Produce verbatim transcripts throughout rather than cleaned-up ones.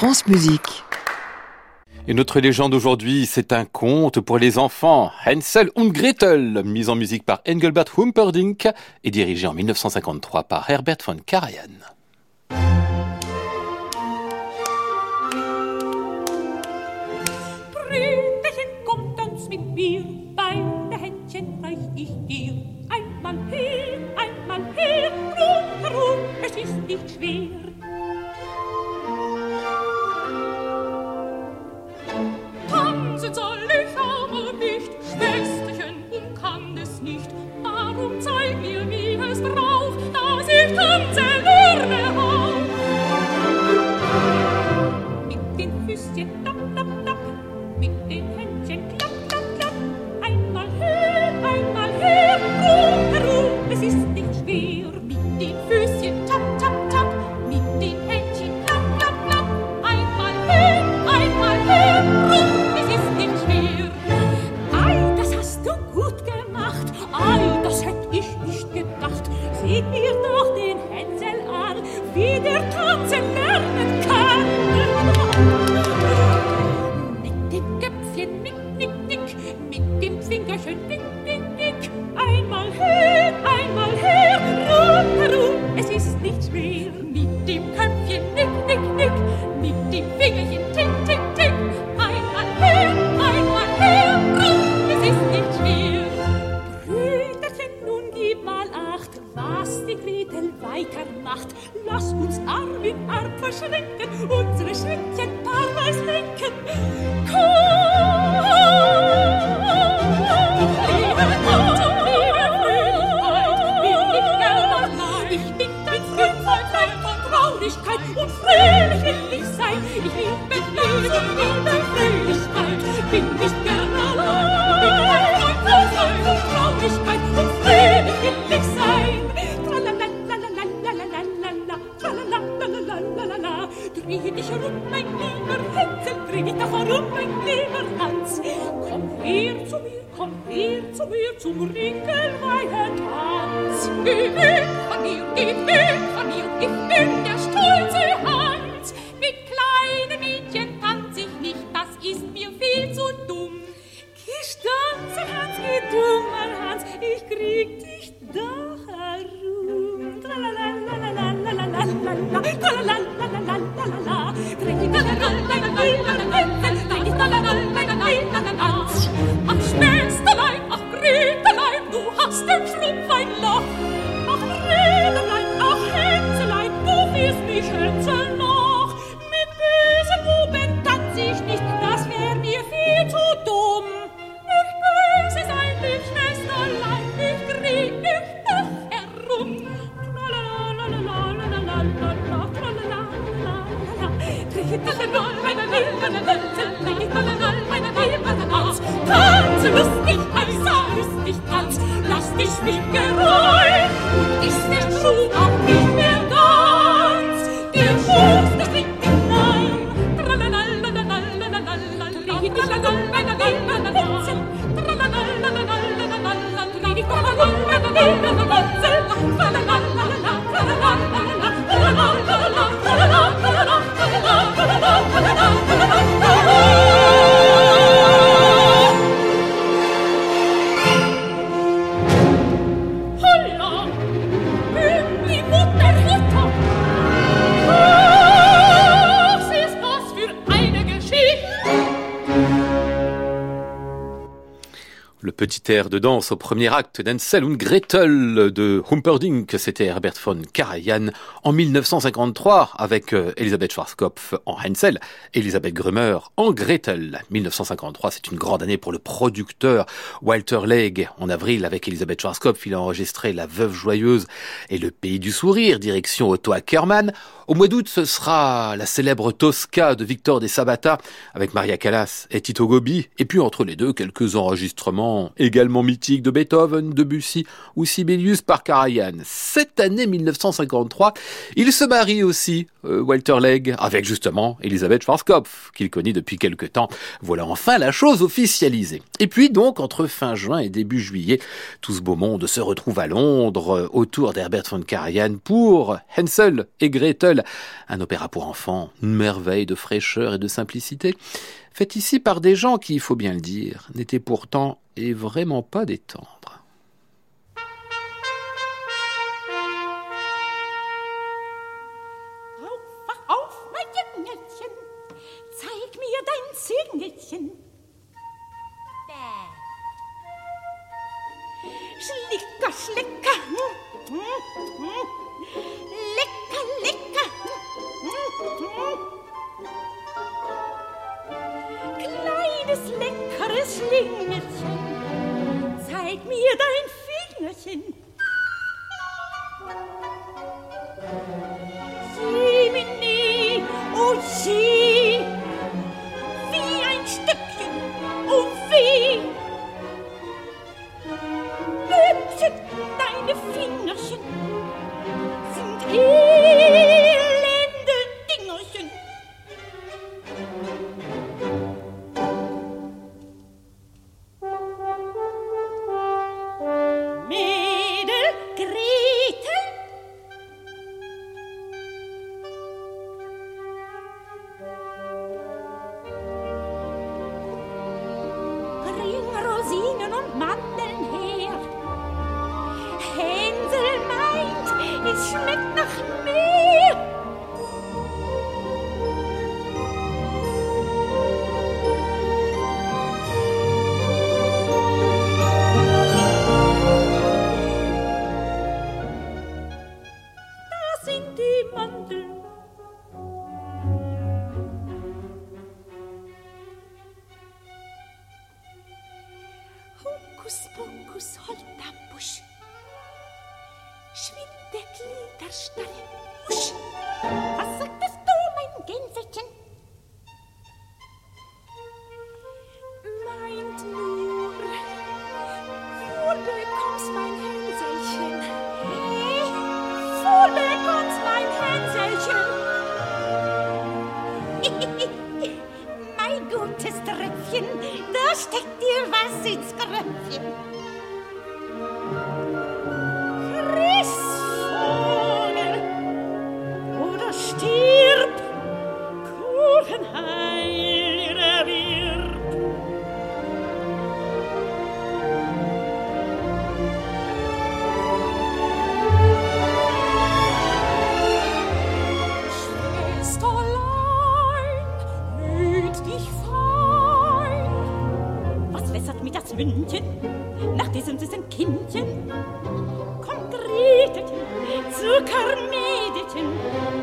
France Musique. Et notre légende aujourd'hui, c'est un conte pour les enfants, Hansel und Gretel, mise en musique par Engelbert Humperdinck et dirigé en dix-neuf cent cinquante-trois par Herbert von Karajan. Brüderchen, kommt tanzt mit mir, beide Händchen reich ich dir. Einmal her, einmal her, rundherum, es ist nicht schwer. Tanzen soll ich aber nicht, Schwesterchen, und kann es nicht. Darum zeig mir, wie es braucht, dass ich tanzen lerne auch. Mit den Füßchen tapp, tapp, tapp, mit den Händchen klapp, klapp, klapp. Einmal her, einmal her, rundherum, es ist nicht schwer. Mit den Füßchen tapp, tapp, tapp, mit den Händchen klapp, klapp, klapp. Einmal her, einmal her, rundherum. Ei, das hätt ich nicht gedacht. Seht mir doch den Hänsel an, wie der tanzen lernen kann. Mit dem Köpfchen nick, nick, nick, mit dem Fingerchen nick, nick, nick. Einmal her, einmal her, rundherum, es ist nicht schwer. Mit dem Köpfchen nick, nick, nick, mit dem Fingerchen tick, tick, tick. Einmal her, einmal her, rundherum, es ist nicht schwer. Was die Gretel weitermacht, lass uns Arm in Arm verschränken, unsere Schrittchen paarweis lenken. Komm! Liebe Gott, liebe Fröhlichkeit, bin ich gern allein. Ich bin dein Freund, Freund von Traurigkeit, und fröhlich will ich sein. Ich liebe Liebe, liebe Fröhlichkeit, bin nicht gern allein. Bin dein Freund, Freund von Traurigkeit, und fröhlich will ich sein. Dreh dich herum, mein lieber Hänsel, dreh dich doch herum, mein lieber Hans. Komm her zu mir, komm her zu mir, zum ringelweihen Tanz. Geh weg von mir, geh weg von mir, ich bin der stolze Hans. Mit kleinen Mädchen tanz ich nicht, das ist mir viel zu dumm. Geh stanzen, Hans, geh dumm, mein Hans, ich krieg dich doch herum. Tralalalalalalalala, tralalalalalalalala, dreh dich tralalalalalalalala. Ach, Schwesterlein, ach, Gretellein, du hast im Schlumpf ein Loch. Ach, Gretellein, ach, Hänselein, du wirst mich schätzen noch. Mit bösen Buben tanz ich nicht, das wär mir viel zu dumm. Nicht böse sein, lieb Schwesterlein, ich dreh dich doch herum. Tanze lustig, heißer lustig, tanz, lass dich nicht gereuen, und ist der Schuh auch nicht mehr ganz, der Fuß, der springt hinein. Le petit air de danse au premier acte d'Hansel und Gretel de Humperdinck, c'était Herbert von Karajan en dix-neuf cent cinquante-trois avec Elisabeth Schwarzkopf en Hansel, Elisabeth Grummer en Gretel. dix-neuf cent cinquante-trois, c'est une grande année pour le producteur Walter Legg. En avril, avec Elisabeth Schwarzkopf, il a enregistré La Veuve Joyeuse et Le Pays du Sourire, direction Otto Ackermann. Au mois d'août, ce sera la célèbre Tosca de Victor de Sabata avec Maria Callas et Tito Gobbi. Et puis entre les deux, quelques enregistrements également mythique de Beethoven, Debussy ou Sibelius par Karajan. Cette année mille neuf cent cinquante-trois, il se marie aussi, euh, Walter Legge, avec justement Elisabeth Schwarzkopf, qu'il connaît depuis quelque temps. Voilà enfin la chose officialisée. Et puis donc, entre fin juin et début juillet, tout ce beau monde se retrouve à Londres, euh, autour d'Herbert von Karajan pour Hansel et Gretel, un opéra pour enfants, une merveille de fraîcheur et de simplicité, fait ici par des gens qui, il faut bien le dire, n'étaient pourtant et vraiment pas des tendres. Auf, wach auf, mein Jüngelchen, zeig mir dein Züngelchen. Bäh. Schlicker, schlicker, hm, hm, hm. Lecker, lecker, hm, hm. Kleines, leckeres Schlingerchen, zeig mir dein Fingerchen. Jemini, oh je, wie ein Stückchen, oh weh. Hübschen, deine Fingerchen sind elende Dingerchen. Mädel, Gretel, bring Rosinen und Mandeln her. Hänsel meint, es schmeckt nach Meer. Da sind die Mandeln. Hokus pokus, holter Busch, schwind der Gliederstarre Husch. Was sagtest du, mein Gänselchen? Meint nur, wohl bekommst mein Hänselchen. Hey, wohl bekommst mein Hänselchen. Mein gutes Tröpfchen, da steckt dir was ins Kröpfchen. Friss, Vogel, oder stirb, Kuchen heil erwirb. Schwesterlein, hüt dich fein. Was wässert mir das Mündchen nach diesem süßen Kindchen? Komm, Gretelchen, Zuckermädelchen.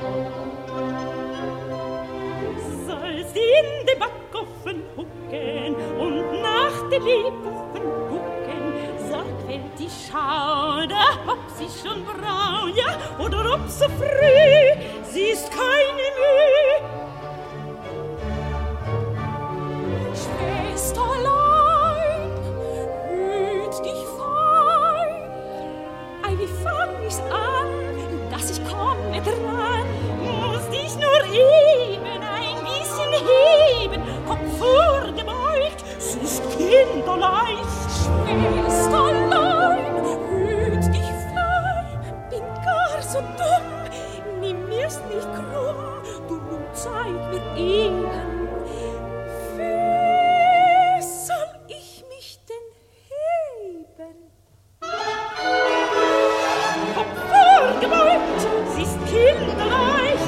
Sollst in den Backofen hucken und nach den Lebkuchen gucken. Sorgfältig schauen, da ob sie schon braun, ja, oder ob so früh, sie ist keine Mühe. Schwesterlein, hüt dich fein. Ei, wie fang ich's an, dass ich komme dran? Muss dich nur eben ein bisschen heben, Kopf vorgebeugt, sie ist kinderleicht. Schwesterlein, hüt dich fein. Bin gar so dumm, nimm mir's nicht krumm, du nun zeig mir eben. Wie soll ich mich denn heben? Kopf vorgebeugt, sie ist kinderleicht.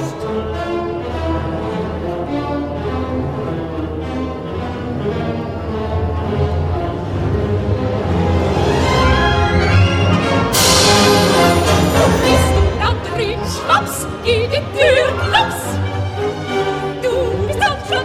Bist du da drin, schnaps, geh die Tür, klaps. Du bist am Schluss.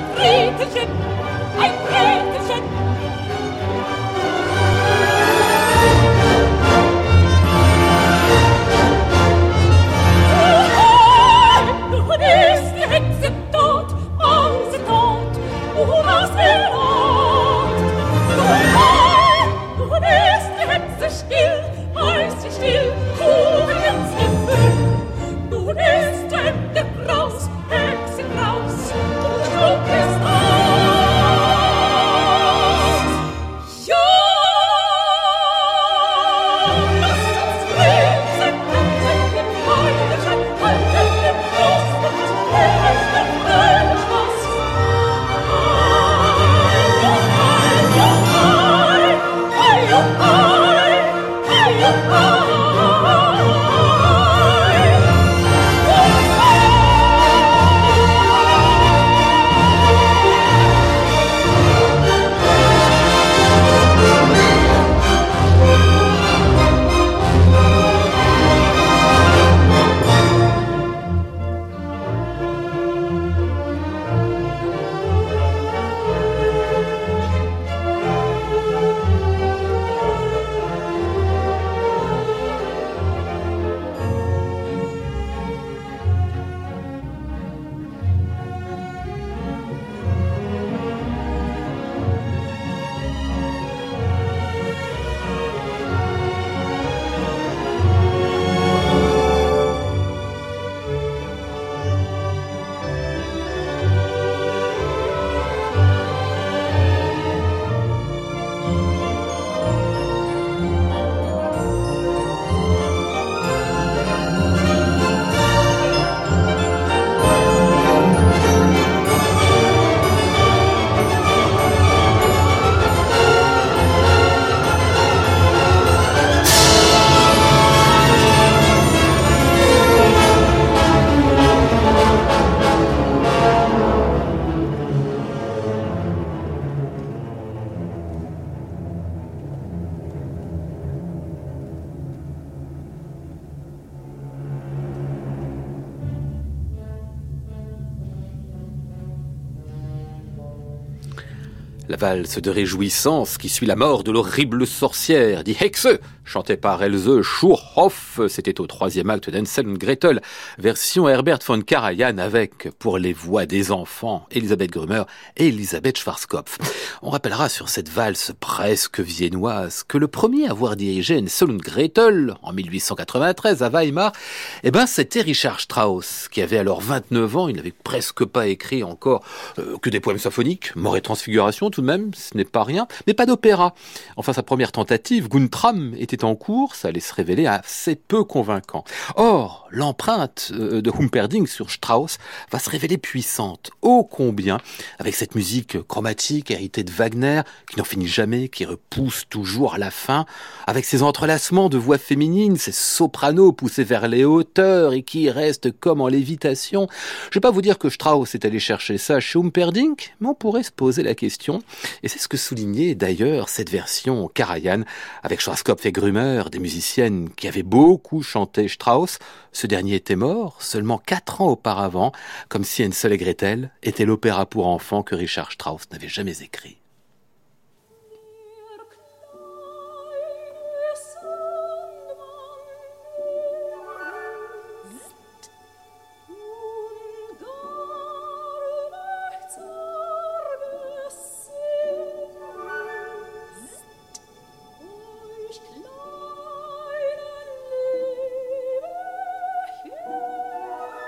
La valse de réjouissance qui suit la mort de l'horrible sorcière, Die Hexe, chantée par Else Schurhoff, c'était au troisième acte d'Hansel und Gretel, version Herbert von Karajan avec, pour les voix des enfants, Elisabeth Grümer et Elisabeth Schwarzkopf. On rappellera sur cette valse presque viennoise que le premier à avoir dirigé Hansel und Gretel, en mille huit cent quatre-vingt-treize à Weimar, eh ben, c'était Richard Strauss, qui avait alors vingt-neuf ans, il n'avait presque pas écrit encore euh, que des poèmes symphoniques, Mort et Transfiguration tout de même, ce n'est pas rien, mais pas d'opéra. Enfin, sa première tentative, Guntram, était en cours, ça allait se révéler assez peu convaincant. Or, l'empreinte de Humperdinck sur Strauss va se révéler puissante, ô combien, avec cette musique chromatique héritée de Wagner, qui n'en finit jamais, qui repousse toujours à la fin, avec ses entrelacements de voix féminines, ses sopranos poussés vers les hauteurs et qui restent comme en lévitation. Je vais pas vous dire que Strauss est allé chercher ça chez Humperdinck, mais on pourrait se poser la question. Et c'est ce que soulignait d'ailleurs cette version Karajan avec Schwarzkopf et Grümer, des musiciennes qui avaient beaucoup chanté Strauss. Ce dernier était mort seulement quatre ans auparavant, comme si Hansel et Gretel était l'opéra pour enfants que Richard Strauss n'avait jamais écrit.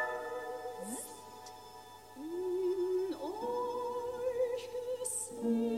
Mm.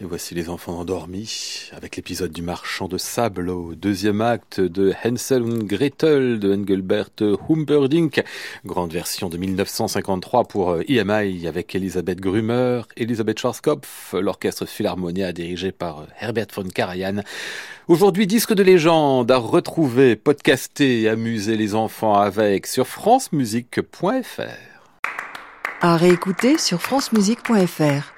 Nous voici les enfants endormis avec l'épisode du marchand de sable au deuxième acte de Hansel und Gretel de Engelbert Humperdinck. Grande version de mille neuf cent cinquante-trois pour E M I avec Elisabeth Grümer, Elisabeth Schwarzkopf, l'orchestre Philharmonia dirigé par Herbert von Karajan. Aujourd'hui, disque de légende à retrouver, podcaster et amuser les enfants avec sur francemusique point f r. À réécouter sur francemusique point f r.